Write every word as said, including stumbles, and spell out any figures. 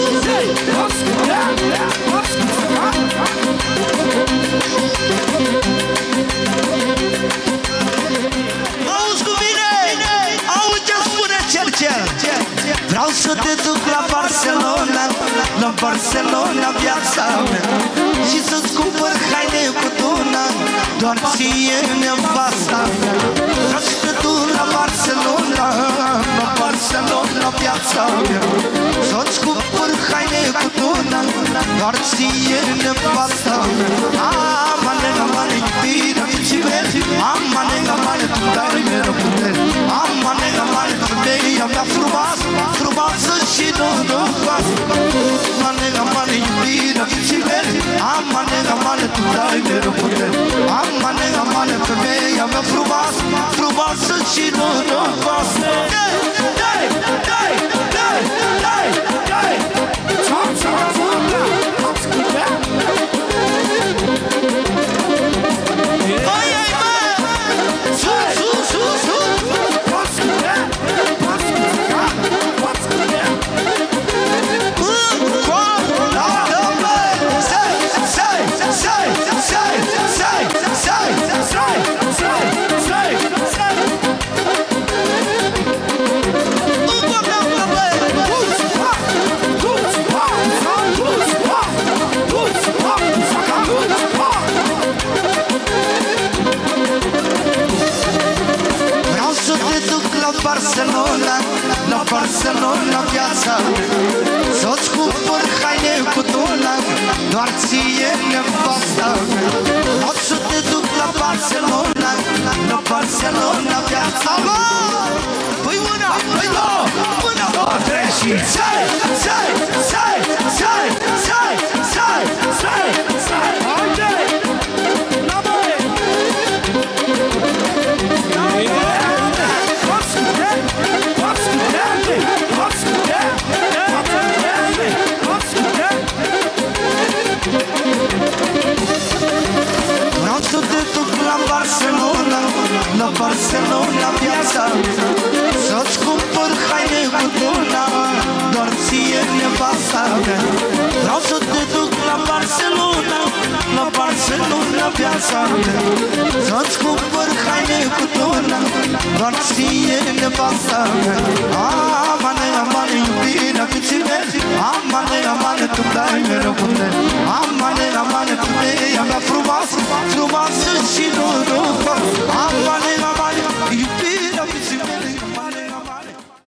Auzi cu mine, auzi ce spune Cercel. Vreau să te duc la Barcelona, la Barcelona viața mea, și să-ți cumpăr haine cu tuna, doar ție nevasta mea. Vreau să te duc la Barcelona, la Barcelona viața mea, să-ți cumpăr haine cu tuna, doar ție nevasta mea. Amane, amane, iubire, iubire, amane, amane, tu dai mereu putere, amane, amane, femeia mea frumoasă, frumoasă și norocoasă. Amane, amane, iubire, iubire, amane, amane, tu dai mereu putere, amane, amane, femeia mea frumoasă, frumoasă și norocoasă. Dai, dai, dai, dai, dai, dai. Țam, țam, țam, da. Ai, ai, mă! Sus, sus, sus, sus! Poți scădea? Poți scădea? Poți scădea? Încă-o-dată, mă! Stai, stai, stai, stai, stai, stai, stai, stai, stai, stai! Încă-o-dată, mă! Tuți-pa! Tuți-pa! Tuți-pa! Tuți-pa! Tuți-pa! Vreau să te duc la Barcelona, la Barcelona viața, să-ți cumpăr haine cu tuna, doar ție nevasta mea. Vreau să te duc la Barcelona, la Barcelona viața mea. Păi una, păi două, una, două, trei și stai, stai, stai, stai, stai, stai, stai, stai, haide! La băi! Vreau să te duc la Barcelona, la Barcelona viața, să-ți cumpăr haine cu tuna, doar ție nevasta mea. Vreau să te duc la Barcelona, la Barcelona viața mea, să-ți cumpăr haine cu tuna, doar ție nevasta mea. Amane, amane, iubirea cât ți mergi, amane, amane, tu dai mereu putere,